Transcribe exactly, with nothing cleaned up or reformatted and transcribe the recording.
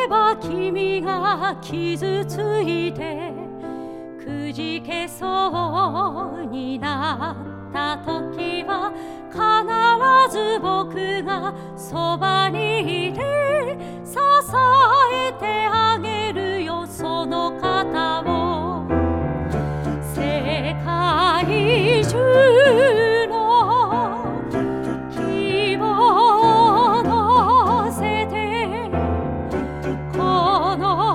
えば君が傷ついてくじけそうになった時は必ず僕がそばにいて支えてあげるよその方を世界中の希望を乗せてこの